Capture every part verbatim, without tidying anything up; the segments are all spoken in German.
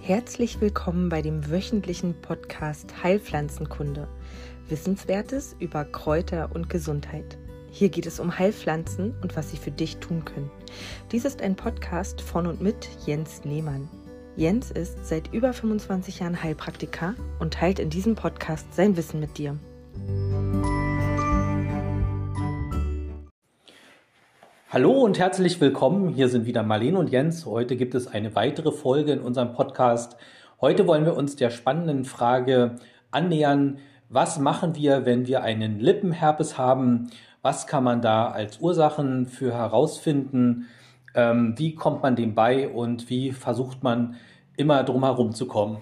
Herzlich willkommen bei dem wöchentlichen Podcast Heilpflanzenkunde. Wissenswertes über Kräuter und Gesundheit. Hier geht es um Heilpflanzen und was sie für dich tun können. Dies ist ein Podcast von und mit Jens Lehmann. Jens ist seit über fünfundzwanzig Jahren Heilpraktiker und teilt in diesem Podcast sein Wissen mit dir. Hallo und herzlich willkommen. Hier sind wieder Marlene und Jens. Heute gibt es eine weitere Folge in unserem Podcast. Heute wollen wir uns der spannenden Frage annähern: Was machen wir, wenn wir einen Lippenherpes haben? Was kann man da als Ursachen für herausfinden? Ähm, wie kommt man dem bei und wie versucht man immer drum herum zu kommen?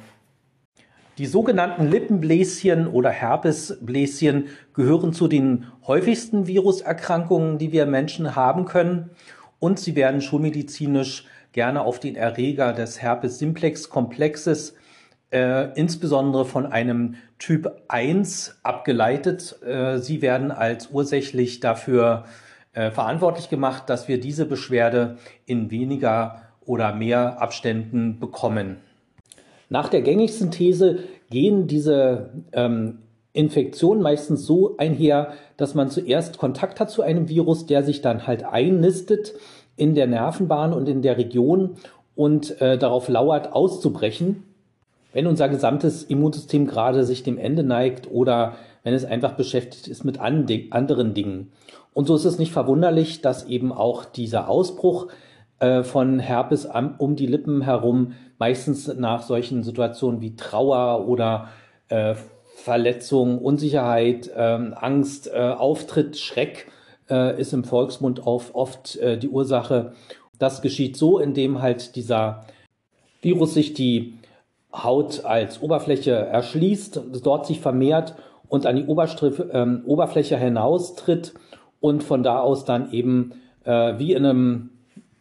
Die sogenannten Lippenbläschen oder Herpesbläschen gehören zu den häufigsten Viruserkrankungen, die wir Menschen haben können, und sie werden schulmedizinisch gerne auf den Erreger des Herpes simplex Komplexes, äh, insbesondere von einem Typ eins, abgeleitet. Äh, sie werden als ursächlich dafür äh, verantwortlich gemacht, dass wir diese Beschwerde in weniger oder mehr Abständen bekommen. Nach der gängigsten These gehen diese ähm, Infektionen meistens so einher, dass man zuerst Kontakt hat zu einem Virus, der sich dann halt einnistet in der Nervenbahn und in der Region und äh, darauf lauert, auszubrechen, wenn unser gesamtes Immunsystem gerade sich dem Ende neigt oder wenn es einfach beschäftigt ist mit ande- anderen Dingen. Und so ist es nicht verwunderlich, dass eben auch dieser Ausbruch äh, von Herpes am, um die Lippen herum meistens nach solchen Situationen wie Trauer oder äh, Verletzung, Unsicherheit, ähm, Angst, äh, Auftritt, Schreck äh, ist im Volksmund auf, oft äh, die Ursache. Das geschieht so, indem halt dieser Virus sich die Haut als Oberfläche erschließt, dort sich vermehrt und an die Oberstr- ähm, Oberfläche hinaustritt und von da aus dann eben äh, wie in einem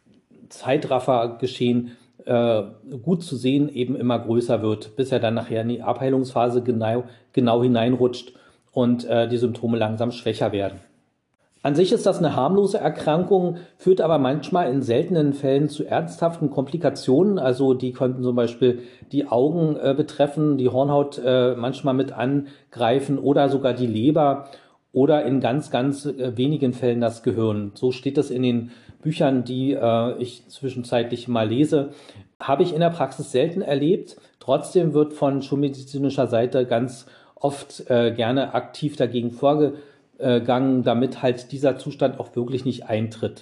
Zeitraffer geschehen, äh, gut zu sehen, eben immer größer wird, bis er dann nachher in die Abheilungsphase genau, genau hineinrutscht und äh, die Symptome langsam schwächer werden. An sich ist das eine harmlose Erkrankung, führt aber manchmal in seltenen Fällen zu ernsthaften Komplikationen. Also die könnten zum Beispiel die Augen äh, betreffen, die Hornhaut äh, manchmal mit angreifen oder sogar die Leber oder in ganz, ganz äh, wenigen Fällen das Gehirn. So steht es in den Büchern, die äh, ich zwischenzeitlich mal lese. Habe ich in der Praxis selten erlebt. Trotzdem wird von schulmedizinischer Seite ganz oft äh, gerne aktiv dagegen vorgegangen, damit halt dieser Zustand auch wirklich nicht eintritt.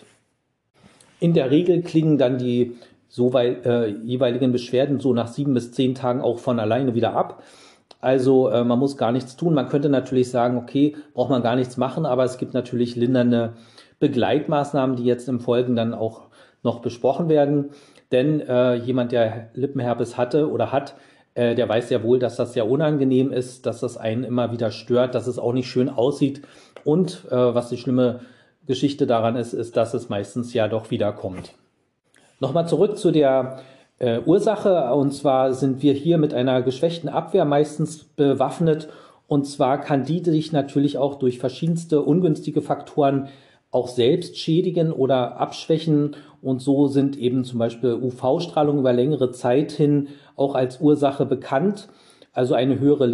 In der Regel klingen dann die so weit, äh, jeweiligen Beschwerden so nach sieben bis zehn Tagen auch von alleine wieder ab. Also äh, man muss gar nichts tun. Man könnte natürlich sagen, okay, braucht man gar nichts machen, aber es gibt natürlich lindernde Begleitmaßnahmen, die jetzt im Folgenden dann auch noch besprochen werden. Denn äh, jemand, der Lippenherpes hatte oder hat, äh, der weiß ja wohl, dass das sehr unangenehm ist, dass das einen immer wieder stört, dass es auch nicht schön aussieht. Und äh, was die schlimme Geschichte daran ist, ist, dass es meistens ja doch wiederkommt. Nochmal zurück zu der äh, Ursache. Und zwar sind wir hier mit einer geschwächten Abwehr meistens bewaffnet. Und zwar kann die sich natürlich auch durch verschiedenste ungünstige Faktoren auch selbst schädigen oder abschwächen, und so sind eben zum Beispiel U V-Strahlung über längere Zeit hin auch als Ursache bekannt. Also eine höhere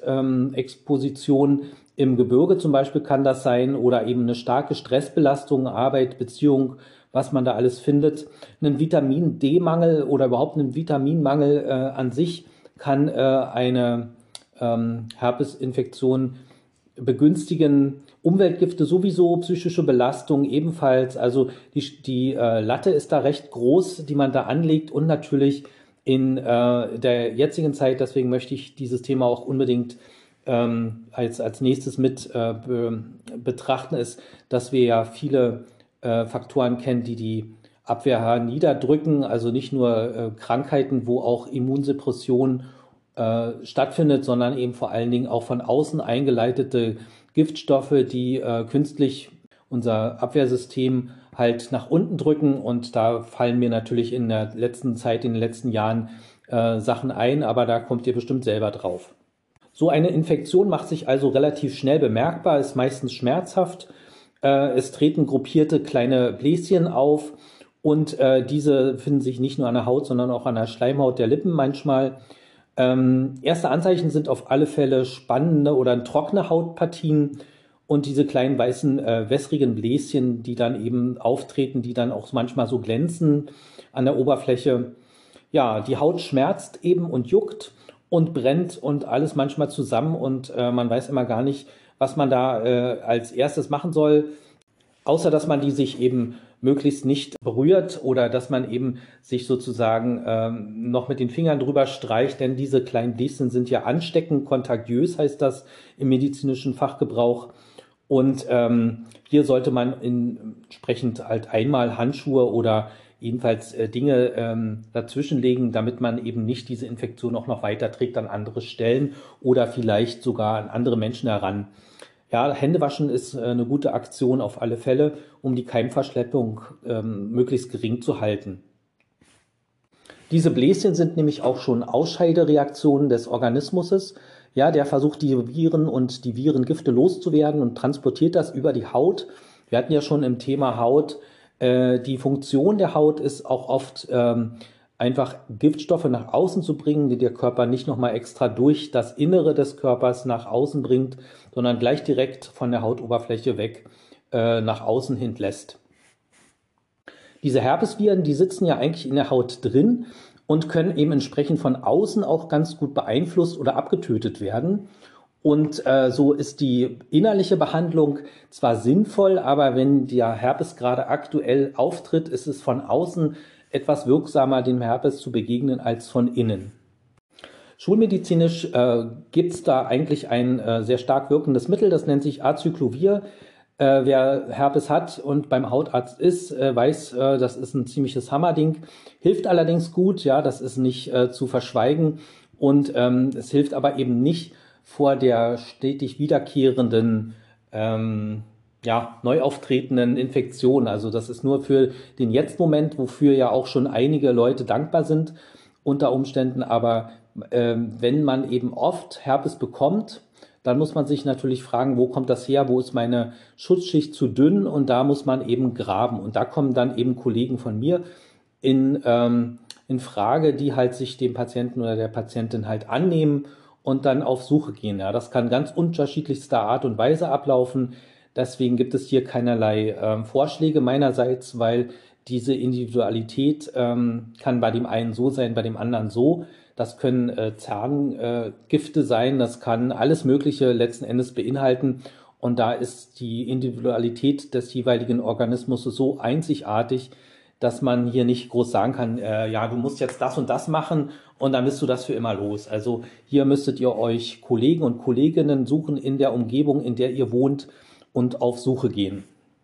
Lichtexposition ähm, im Gebirge zum Beispiel kann das sein oder eben eine starke Stressbelastung, Arbeit, Beziehung, was man da alles findet. Ein Vitamin-D-Mangel oder überhaupt ein Vitaminmangel äh, an sich kann äh, eine ähm, Herpesinfektion begünstigen. Umweltgifte sowieso, psychische Belastung ebenfalls. Also die, die äh, Latte ist da recht groß, die man da anlegt, und natürlich in äh, der jetzigen Zeit, deswegen möchte ich dieses Thema auch unbedingt ähm, als, als nächstes mit äh, be, betrachten, ist, dass wir ja viele äh, Faktoren kennen, die die Abwehr niederdrücken, also nicht nur äh, Krankheiten, wo auch Immunsuppression äh, stattfindet, sondern eben vor allen Dingen auch von außen eingeleitete Giftstoffe, die äh, künstlich unser Abwehrsystem halt nach unten drücken, und da fallen mir natürlich in der letzten Zeit, in den letzten Jahren äh, Sachen ein, aber da kommt ihr bestimmt selber drauf. So eine Infektion macht sich also relativ schnell bemerkbar, ist meistens schmerzhaft, äh, es treten gruppierte kleine Bläschen auf Und äh, diese finden sich nicht nur an der Haut, sondern auch an der Schleimhaut der Lippen manchmal. Ähm, erste Anzeichen sind auf alle Fälle spannende oder trockene Hautpartien und diese kleinen weißen äh, wässrigen Bläschen, die dann eben auftreten, die dann auch manchmal so glänzen an der Oberfläche. Ja, die Haut schmerzt eben und juckt und brennt und alles manchmal zusammen und äh, man weiß immer gar nicht, was man da äh, als erstes machen soll, außer dass man die sich eben möglichst nicht berührt oder dass man eben sich sozusagen ähm, noch mit den Fingern drüber streicht, denn diese kleinen Bläschen sind ja ansteckend, kontagiös heißt das im medizinischen Fachgebrauch. Und ähm, hier sollte man in, entsprechend halt einmal Handschuhe oder jedenfalls äh, Dinge ähm, dazwischenlegen, damit man eben nicht diese Infektion auch noch weiterträgt an andere Stellen oder vielleicht sogar an andere Menschen heran. Ja, Händewaschen ist äh, eine gute Aktion auf alle Fälle, um die Keimverschleppung ähm, möglichst gering zu halten. Diese Bläschen sind nämlich auch schon Ausscheidereaktionen des Organismus. Ja, der versucht, die Viren und die Virengifte loszuwerden und transportiert das über die Haut. Wir hatten ja schon im Thema Haut, äh, die Funktion der Haut ist auch oft ähm, einfach Giftstoffe nach außen zu bringen, die der Körper nicht nochmal extra durch das Innere des Körpers nach außen bringt, sondern gleich direkt von der Hautoberfläche weg äh, nach außen hin lässt. Diese Herpesviren, die sitzen ja eigentlich in der Haut drin und können eben entsprechend von außen auch ganz gut beeinflusst oder abgetötet werden. Und äh, so ist die innerliche Behandlung zwar sinnvoll, aber wenn der Herpes gerade aktuell auftritt, ist es von außen etwas wirksamer, dem Herpes zu begegnen, als von innen. Schulmedizinisch äh, gibt es da eigentlich ein äh, sehr stark wirkendes Mittel, das nennt sich Acyclovir. Äh, wer Herpes hat und beim Hautarzt ist, äh, weiß, äh, das ist ein ziemliches Hammerding. Hilft allerdings gut, ja, das ist nicht äh, zu verschweigen. Und ähm, es hilft aber eben nicht vor der stetig wiederkehrenden, ähm, ja, neu auftretenden Infektion. Also das ist nur für den Jetzt-Moment, wofür ja auch schon einige Leute dankbar sind unter Umständen. Aber ähm, wenn man eben oft Herpes bekommt, dann muss man sich natürlich fragen, wo kommt das her, wo ist meine Schutzschicht zu dünn, und da muss man eben graben. Und da kommen dann eben Kollegen von mir in, ähm, in Frage, die halt sich dem Patienten oder der Patientin halt annehmen und dann auf Suche gehen. Ja, das kann ganz unterschiedlichster Art und Weise ablaufen. Deswegen gibt es hier keinerlei ähm, Vorschläge meinerseits, weil diese Individualität ähm, kann bei dem einen so sein, bei dem anderen so. Das können äh, Zahngifte äh, sein, das kann alles Mögliche letzten Endes beinhalten. Und da ist die Individualität des jeweiligen Organismus so einzigartig, dass man hier nicht groß sagen kann, äh, ja, du musst jetzt das und das machen und dann bist du das für immer los. Also hier müsstet ihr euch Kollegen und Kolleginnen suchen in der Umgebung, in der ihr wohnt, und auf Suche gehen.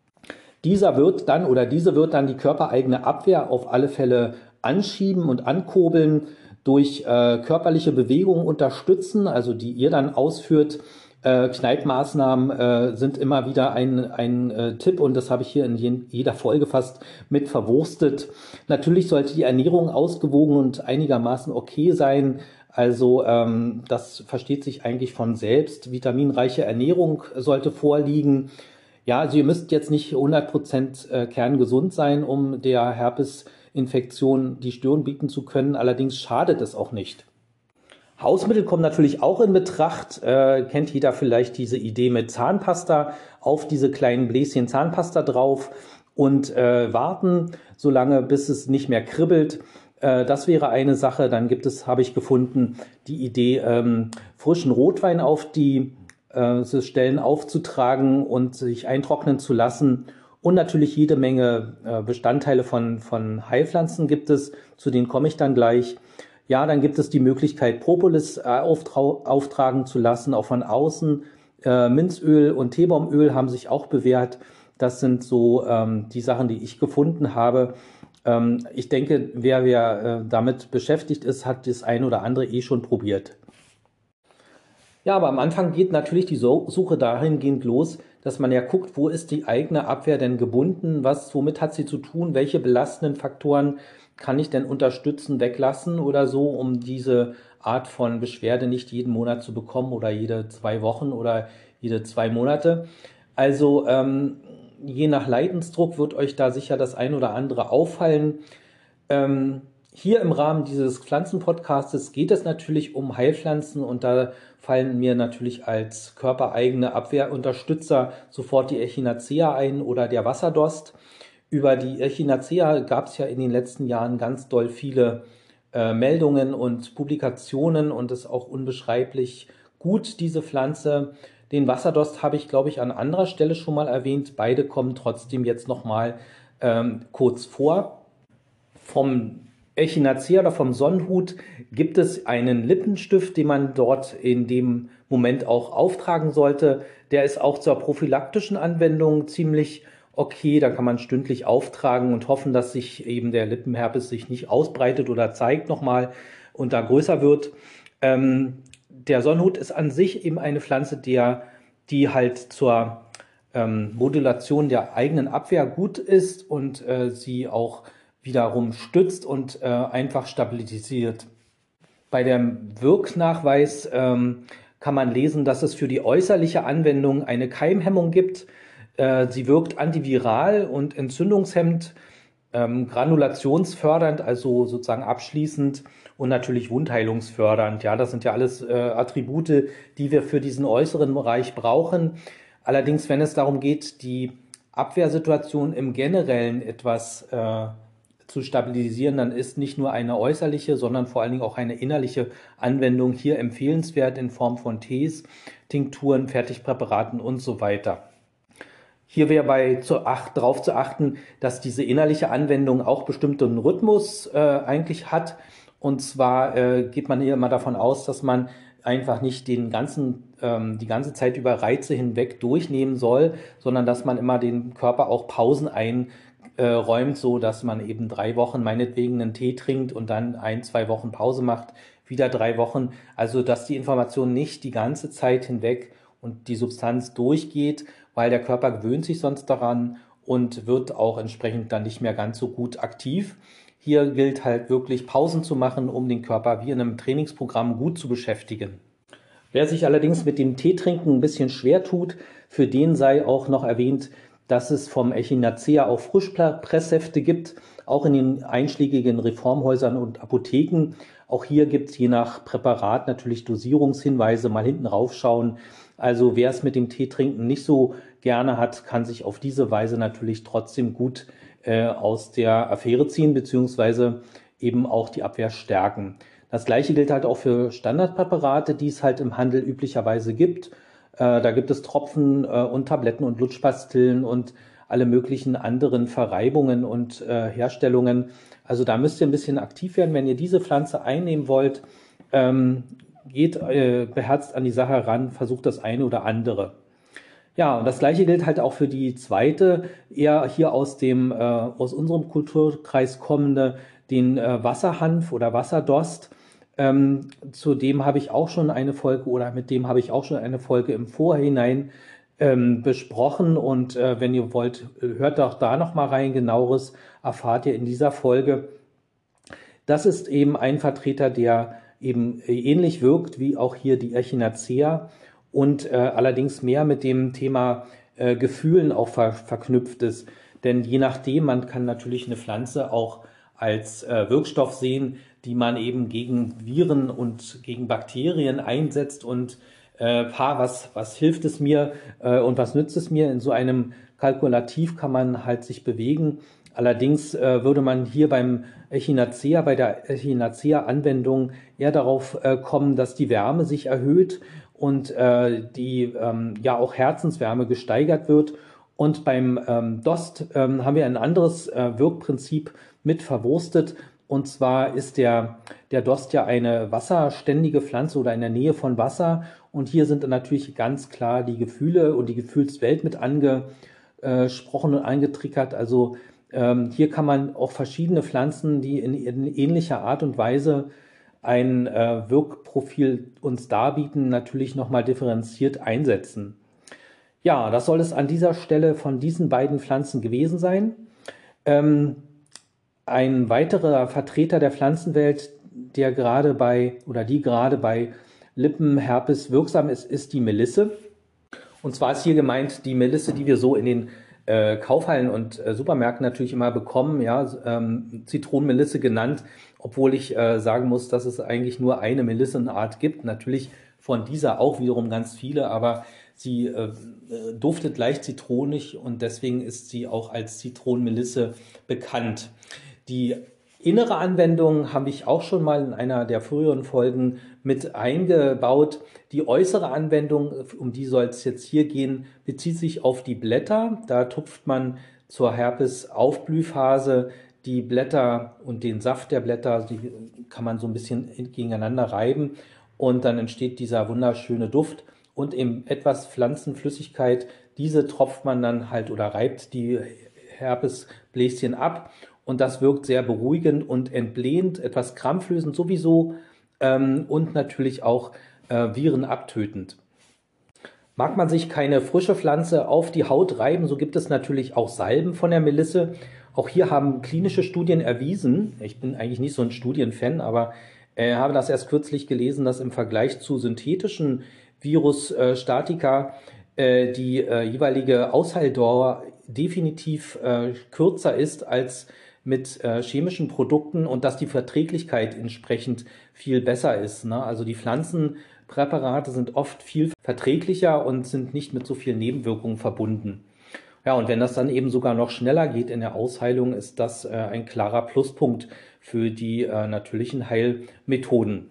Dieser wird dann oder diese wird dann die körpereigene Abwehr auf alle Fälle anschieben und ankurbeln, durch äh, körperliche Bewegungen unterstützen, also die ihr dann ausführt. Äh, Kneippmaßnahmen äh, sind immer wieder ein, ein äh, Tipp, und das habe ich hier in je jeder Folge fast mit verwurstet. Natürlich sollte die Ernährung ausgewogen und einigermaßen okay sein. Also ähm, das versteht sich eigentlich von selbst. Vitaminreiche Ernährung sollte vorliegen. Ja, also ihr müsst jetzt nicht hundert Prozent äh, kerngesund sein, um der Herpesinfektion die Stirn bieten zu können. Allerdings schadet es auch nicht. Hausmittel kommen natürlich auch in Betracht. Äh, kennt jeder vielleicht diese Idee mit Zahnpasta, auf diese kleinen Bläschen Zahnpasta drauf und äh, warten, solange bis es nicht mehr kribbelt. Äh, das wäre eine Sache. Dann gibt es, habe ich gefunden, die Idee, ähm, frischen Rotwein auf die äh, Stellen aufzutragen und sich eintrocknen zu lassen. Und natürlich jede Menge äh, Bestandteile von, von Heilpflanzen gibt es, zu denen komme ich dann gleich. Ja, dann gibt es die Möglichkeit, Propolis äh, auftragen zu lassen, auch von außen. Äh, Minzöl und Teebaumöl haben sich auch bewährt. Das sind so ähm, die Sachen, die ich gefunden habe. Ähm, ich denke, wer, wer äh, damit beschäftigt ist, hat das ein oder andere eh schon probiert. Ja, aber am Anfang geht natürlich die Suche dahingehend los, dass man ja guckt, wo ist die eigene Abwehr denn gebunden, was, womit hat sie zu tun, welche belastenden Faktoren kann ich denn unterstützen, weglassen oder so, um diese Art von Beschwerde nicht jeden Monat zu bekommen oder jede zwei Wochen oder jede zwei Monate. Also ähm, je nach Leidensdruck wird euch da sicher das ein oder andere auffallen. Ähm, hier im Rahmen dieses Pflanzenpodcastes geht es natürlich um Heilpflanzen und da fallen mir natürlich als körpereigene Abwehrunterstützer sofort die Echinacea ein oder der Wasserdost. Über die Echinacea gab es ja in den letzten Jahren ganz doll viele äh, Meldungen und Publikationen und es ist auch unbeschreiblich gut, diese Pflanze. Den Wasserdost habe ich, glaube ich, an anderer Stelle schon mal erwähnt. Beide kommen trotzdem jetzt nochmal ähm, kurz vor. Vom Echinacea oder vom Sonnenhut gibt es einen Lippenstift, den man dort in dem Moment auch auftragen sollte. Der ist auch zur prophylaktischen Anwendung ziemlich okay. Da kann man stündlich auftragen und hoffen, dass sich eben der Lippenherpes sich nicht ausbreitet oder zeigt nochmal und da größer wird. Ähm, der Sonnenhut ist an sich eben eine Pflanze, der, die halt zur ähm, Modulation der eigenen Abwehr gut ist und äh, sie auch wiederum stützt und äh, einfach stabilisiert. Bei dem Wirknachweis ähm, kann man lesen, dass es für die äußerliche Anwendung eine Keimhemmung gibt. Äh, sie wirkt antiviral und entzündungshemmend, ähm, granulationsfördernd, also sozusagen abschließend und natürlich wundheilungsfördernd. Ja, das sind ja alles äh, Attribute, die wir für diesen äußeren Bereich brauchen. Allerdings, wenn es darum geht, die Abwehrsituation im Generellen etwas äh, zu stabilisieren, dann ist nicht nur eine äußerliche, sondern vor allen Dingen auch eine innerliche Anwendung hier empfehlenswert in Form von Tees, Tinkturen, Fertigpräparaten und so weiter. Hier wäre bei zu acht, darauf zu achten, dass diese innerliche Anwendung auch bestimmten Rhythmus äh, eigentlich hat. Und zwar äh, geht man hier immer davon aus, dass man einfach nicht den ganzen, ähm, die ganze Zeit über Reize hinweg durchnehmen soll, sondern dass man immer den Körper auch Pausen ein Äh, räumt, so dass man eben drei Wochen meinetwegen einen Tee trinkt und dann ein, zwei Wochen Pause macht, wieder drei Wochen. Also dass die Information nicht die ganze Zeit hinweg und die Substanz durchgeht, weil der Körper gewöhnt sich sonst daran und wird auch entsprechend dann nicht mehr ganz so gut aktiv. Hier gilt halt wirklich Pausen zu machen, um den Körper wie in einem Trainingsprogramm gut zu beschäftigen. Wer sich allerdings mit dem Teetrinken ein bisschen schwer tut, für den sei auch noch erwähnt, dass es vom Echinacea auch Frischpresssäfte gibt, auch in den einschlägigen Reformhäusern und Apotheken. Auch hier gibt es je nach Präparat natürlich Dosierungshinweise, mal hinten raufschauen. Also wer es mit dem Teetrinken nicht so gerne hat, kann sich auf diese Weise natürlich trotzdem gut äh, aus der Affäre ziehen, beziehungsweise eben auch die Abwehr stärken. Das gleiche gilt halt auch für Standardpräparate, die es halt im Handel üblicherweise gibt. Da gibt es Tropfen und Tabletten und Lutschpastillen und alle möglichen anderen Verreibungen und äh, Herstellungen. Also da müsst ihr ein bisschen aktiv werden, wenn ihr diese Pflanze einnehmen wollt. Ähm, geht äh, beherzt an die Sache ran, versucht das eine oder andere. Ja, und das Gleiche gilt halt auch für die zweite, eher hier aus dem äh, aus unserem Kulturkreis kommende, den äh, Wasserhanf oder Wasserdost. Ähm, zu dem habe ich auch schon eine Folge oder mit dem habe ich auch schon eine Folge im Vorhinein ähm, besprochen und äh, wenn ihr wollt, hört doch da noch mal rein, genaueres erfahrt ihr in dieser Folge. Das ist eben ein Vertreter, der eben ähnlich wirkt wie auch hier die Echinacea und äh, allerdings mehr mit dem Thema äh, Gefühlen auch ver verknüpft ist, denn je nachdem, man kann natürlich eine Pflanze auch als äh, Wirkstoff sehen, die man eben gegen Viren und gegen Bakterien einsetzt und äh, pa, was, was hilft es mir äh, und was nützt es mir? In so einem Kalkulativ kann man halt sich bewegen. Allerdings äh, würde man hier beim Echinacea, bei der Echinacea-Anwendung eher darauf äh, kommen, dass die Wärme sich erhöht und äh, die ähm, ja auch Herzenswärme gesteigert wird. Und beim ähm, Dost ähm, haben wir ein anderes äh, Wirkprinzip mit verwurstet. Und zwar ist der, der Dost ja eine wasserständige Pflanze oder in der Nähe von Wasser. Und hier sind natürlich ganz klar die Gefühle und die Gefühlswelt mit angesprochen und angetriggert. Also ähm, hier kann man auch verschiedene Pflanzen, die in, in ähnlicher Art und Weise ein äh, Wirkprofil uns darbieten, natürlich nochmal differenziert einsetzen. Ja, das soll es an dieser Stelle von diesen beiden Pflanzen gewesen sein. Ähm, Ein weiterer Vertreter der Pflanzenwelt, der gerade bei oder die gerade bei Lippenherpes wirksam ist, ist die Melisse. Und zwar ist hier gemeint die Melisse, die wir so in den äh, Kaufhallen und äh, Supermärkten natürlich immer bekommen, ja, ähm, Zitronenmelisse genannt, obwohl ich äh, sagen muss, dass es eigentlich nur eine Melissenart gibt. Natürlich von dieser auch wiederum ganz viele, aber sie äh, duftet leicht zitronig und deswegen ist sie auch als Zitronenmelisse bekannt. Die innere Anwendung habe ich auch schon mal in einer der früheren Folgen mit eingebaut. Die äußere Anwendung, um die soll es jetzt hier gehen, bezieht sich auf die Blätter. Da tupft man zur Herpes-Aufblühphase die Blätter und den Saft der Blätter, die kann man so ein bisschen gegeneinander reiben und dann entsteht dieser wunderschöne Duft. Und in etwas Pflanzenflüssigkeit, diese tropft man dann halt oder reibt die Herpesbläschen ab. Und das wirkt sehr beruhigend und entblähend, etwas krampflösend sowieso ähm, und natürlich auch äh, virenabtötend. Mag man sich keine frische Pflanze auf die Haut reiben, so gibt es natürlich auch Salben von der Melisse. Auch hier haben klinische Studien erwiesen, ich bin eigentlich nicht so ein Studienfan, aber äh, habe das erst kürzlich gelesen, dass im Vergleich zu synthetischen Virusstatika äh, die äh, jeweilige Ausheildauer definitiv äh, kürzer ist als mit äh, chemischen Produkten und dass die Verträglichkeit entsprechend viel besser ist. Ne? Also die Pflanzenpräparate sind oft viel verträglicher und sind nicht mit so vielen Nebenwirkungen verbunden. Ja, und wenn das dann eben sogar noch schneller geht in der Ausheilung, ist das äh, ein klarer Pluspunkt für die äh, natürlichen Heilmethoden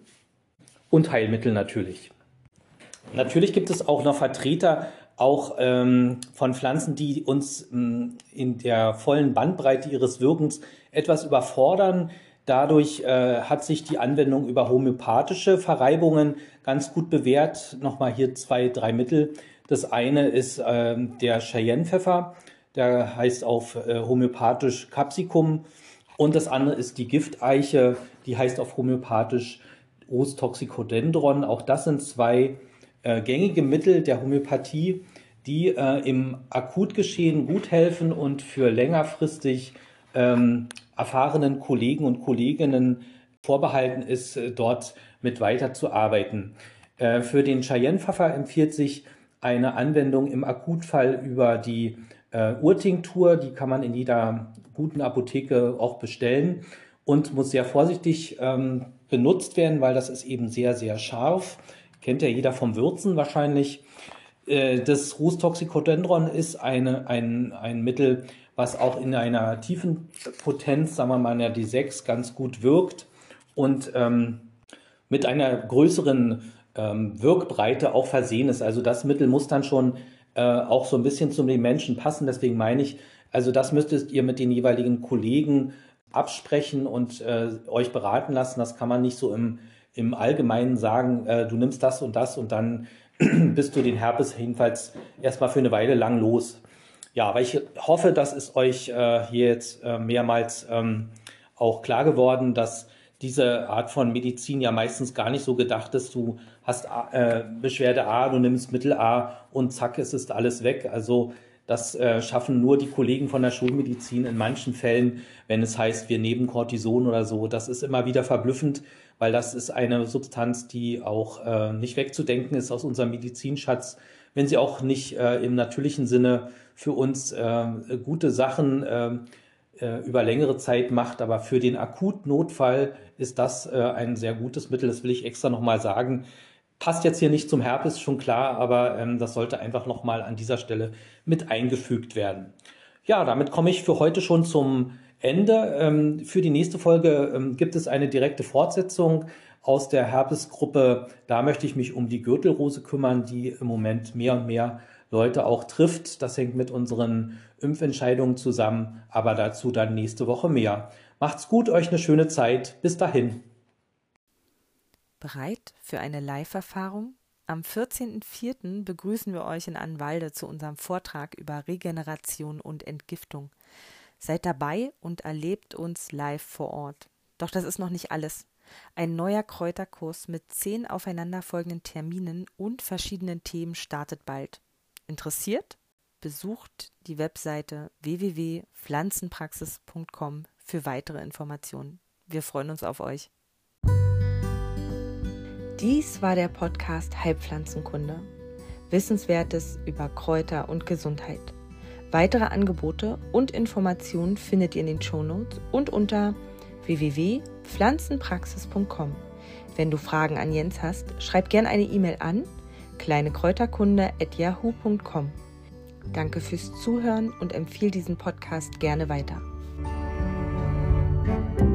und Heilmittel natürlich. Natürlich gibt es auch noch Vertreter auch ähm, von Pflanzen, die uns ähm, in der vollen Bandbreite ihres Wirkens etwas überfordern. Dadurch äh, hat sich die Anwendung über homöopathische Verreibungen ganz gut bewährt. Nochmal hier zwei, drei Mittel. Das eine ist ähm, der Cheyennepfeffer, der heißt auf äh, homöopathisch Capsicum. Und das andere ist die Gifteiche, die heißt auf homöopathisch Rhus toxicodendron. Auch das sind zwei äh, gängige Mittel der Homöopathie, die äh, im Akutgeschehen gut helfen und für längerfristig ähm, erfahrenen Kollegen und Kolleginnen vorbehalten ist, äh, dort mit weiterzuarbeiten. Äh, für den Cheyennepfeffer empfiehlt sich eine Anwendung im Akutfall über die äh, Urtinktur. Die kann man in jeder guten Apotheke auch bestellen und muss sehr vorsichtig ähm, benutzt werden, weil das ist eben sehr, sehr scharf. Kennt ja jeder vom Würzen wahrscheinlich. Äh, das Rhus toxicodendron ist eine, ein, ein Mittel, was auch in einer tiefen Potenz, sagen wir mal in der D sechs, ganz gut wirkt und ähm, mit einer größeren ähm, Wirkbreite auch versehen ist. Also das Mittel muss dann schon äh, auch so ein bisschen zu den Menschen passen. Deswegen meine ich, also das müsstet ihr mit den jeweiligen Kollegen absprechen und äh, euch beraten lassen. Das kann man nicht so im, im Allgemeinen sagen, äh, du nimmst das und das und dann bist du den Herpes jedenfalls erstmal für eine Weile lang los. Ja, aber ich hoffe, das ist euch äh, hier jetzt äh, mehrmals ähm, auch klar geworden, dass diese Art von Medizin ja meistens gar nicht so gedacht ist. Du hast äh, Beschwerde A, du nimmst Mittel A und zack, es ist alles weg. Also das äh, schaffen nur die Kollegen von der Schulmedizin in manchen Fällen, wenn es heißt, wir nehmen Cortison oder so. Das ist immer wieder verblüffend, weil das ist eine Substanz, die auch äh, nicht wegzudenken ist aus unserem Medizinschatz, wenn sie auch nicht äh, im natürlichen Sinne für uns äh, gute Sachen äh, über längere Zeit macht, aber für den Akutnotfall ist das äh, ein sehr gutes Mittel, das will ich extra nochmal sagen. Passt jetzt hier nicht zum Herpes, schon klar, aber ähm, das sollte einfach nochmal an dieser Stelle mit eingefügt werden. Ja, damit komme ich für heute schon zum Ende. Ähm, für die nächste Folge ähm, gibt es eine direkte Fortsetzung aus der Herpesgruppe. Da möchte ich mich um die Gürtelrose kümmern, die im Moment mehr und mehr Leute auch trifft. Das hängt mit unseren Impfentscheidungen zusammen, aber dazu dann nächste Woche mehr. Macht's gut, euch eine schöne Zeit. Bis dahin. Bereit für eine Live-Erfahrung? Am vierzehnten vierten begrüßen wir euch in Annwalde zu unserem Vortrag über Regeneration und Entgiftung. Seid dabei und erlebt uns live vor Ort. Doch das ist noch nicht alles. Ein neuer Kräuterkurs mit zehn aufeinanderfolgenden Terminen und verschiedenen Themen startet bald. Interessiert? Besucht die Webseite w w w punkt pflanzenpraxis punkt com für weitere Informationen. Wir freuen uns auf euch. Dies war der Podcast Heilpflanzenkunde. Wissenswertes über Kräuter und Gesundheit. Weitere Angebote und Informationen findet ihr in den Shownotes und unter w w w punkt pflanzenpraxis punkt com. Wenn du Fragen an Jens hast, schreib gerne eine E-Mail an kleinekräuterkunde at yahoo punkt com. Danke fürs Zuhören und empfehle diesen Podcast gerne weiter.